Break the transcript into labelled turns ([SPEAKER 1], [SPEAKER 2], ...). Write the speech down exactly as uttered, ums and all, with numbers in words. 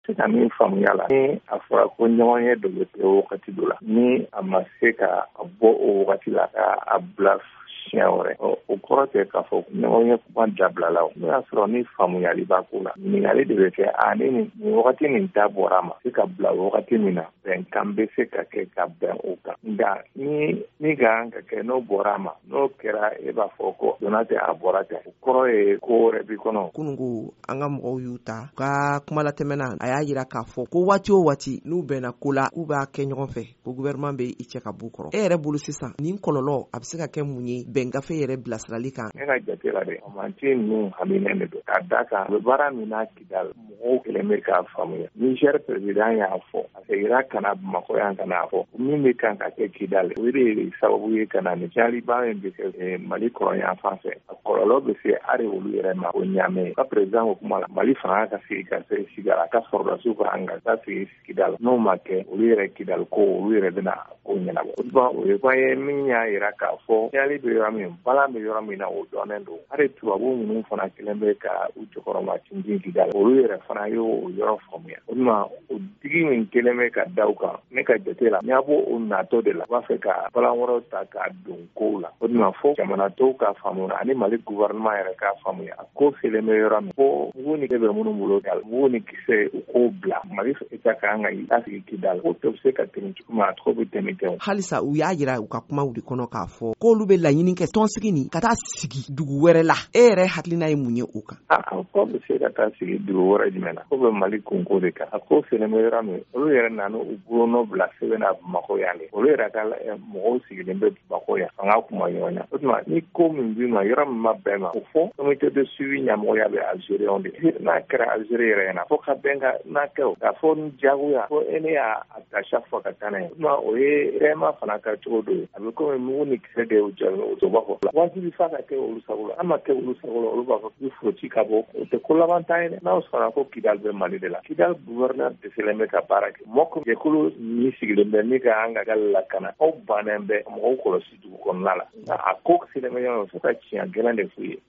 [SPEAKER 1] se ka min faamuya la ni a fɔra ko ɲɔgɔn ye dɔ bɛ kɛ wagati dɔ la ni a ma se ka bɔ o wagati la ka a bila siɲɛ wɛrɛ o kɔrɔ tɛ k'a fɔ ɲɔgɔn ye kuma dabila la n'o y'a sɔrɔ ni faamuyali b'a ko la ɲininkali de bɛ kɛ a ni nin wagati nin da bɔra a ma se ka bila wagati min na bɛnkan bɛ se ka kɛ ka bɛn o kan nka ni ni ka kan ka kɛ n'o bɔra a ma n'o kɛra e b'a fɔ ko donna tɛ a bɔra tɛ o kɔrɔ ye ko wɛrɛ b'i kɔnɔ.
[SPEAKER 2] Kununko an ka mɔgɔw y'u ta ka kuma latɛmɛna a y'a jira k'a fɔ ko waati o waati n'u bɛnna ko la k'u b'a kɛ ɲɔgɔn fɛ ko gouvernement bɛ i cɛ ka b'u kɔrɔ. E yɛrɛ bolo sisan nin kɔlɔlɔ a bɛ se ka kɛ mun ye bɛngafe yɛrɛ bilasirali kan?
[SPEAKER 1] Ne ka jate la dɛ manti ninnu haminɛ de don k'a da kan u bɛ baara min na Kidal mɔgɔw kɛlen bɛ k'a faamuya. Niger président y'a fɔ a seginna ka na Bamakɔ yan ka n'a fɔ min bɛ kan ka kɛ Kidal o de sababu ye ka na ni jaliba min bɛ kɛ Mali kɔrɔyan fan fɛ a kɔlɔlɔ bɛ se hali olu yɛrɛ ma o ɲaamɛ ka président ko kuma la Mali fanga ka sigi ka se Kidal a ka sɔrɔdasiw ka an ka sigi Kidal n'o ma kɛ olu yɛrɛ Kidal ko olu yɛrɛ bɛna ko ɲɛnabɔ o ye ko ye min y'a jira k'a fɔ jali bɛ yɔrɔ min bala bɛ yɔrɔ min na o dɔnnen don hali tubabu minnu fana kelen bɛ ka u jɔkɔrɔma tintin Kidal olu yɛrɛ fana y'o yɔrɔ faamuya o tuma o digi min kelen bɛ ka da u kan ne ka jate la n y'a bɔ o natɔ de la u b'a fɛ ka balan wɛrɛw ta k'a don kow la o tuma fo jamana tɔw ka faamuya ani Mali gouvernement yɛrɛ k'a faamuya a ko selen bɛ yɔrɔ min ko mugu ni bɛ minnu bolo Kidal mugu ni kisɛ u k'o bila Mali État ka kan ka i sigi Kidal o tɛ se ka tɛmɛ cogo min a tɔgɔ bɛ tɛmɛ tɛmɛ.
[SPEAKER 2] Halisa u y'a jira u ka kumaw de kɔnɔ k'a fɔ k'olu bɛ laɲini kɛ tɔnsigi nin ka taa sigi dugu wɛrɛ la e yɛrɛ hakilina ye mun ye o kan?
[SPEAKER 1] A ko bɛ se ka taa sigi dugu wɛrɛ jumɛn na ko bɛ Mali kunko de kan a ko selen bɛ yɔrɔ min olu yɛrɛ nana u bolonɔ bila sɛbɛn na Bamakɔ yan de olu yɛrɛ ka mɔgɔw sigilen bɛ Bamakɔ yan fanga kuma ɲɔgɔn na o tuma ni ko min b'i ma yɔrɔ min ma bɛn ma o fɔ comité de suivi ɲɛmɔgɔya bɛ Algériens de n'a kɛra Algérie yɛrɛ ɲɛna fo ka bɛn ka n'a kɛ o k'a fɔ ni diyagoya fo e ne y'a ta chaque fois ka taa n'a ye o tuma o ye réellement fana ka cogo dɔ ye a bɛ komi mugu ni kisɛ de y'u jaabi o b'a fɔ wajibi fa ka kɛ olu sago la an ma kɛ olu sago la olu b'a fɔ k'i foti ka bɔ o tɛ ko laban ta ye dɛ n'aw sɔnna ko Kidal bɛ Mali de la Kidal gouverneur dɛsɛlen bɛ ka baara kɛ mɔgɔ jɛkulu min sigilen bɛ min ka an ka lakana aw bannen bɛ mɔgɔw kɔlɔsi dugu kɔnɔna la nka a ko selen bɛ ɲɔgɔn fo ka tiɲɛ gɛlɛn de f'u ye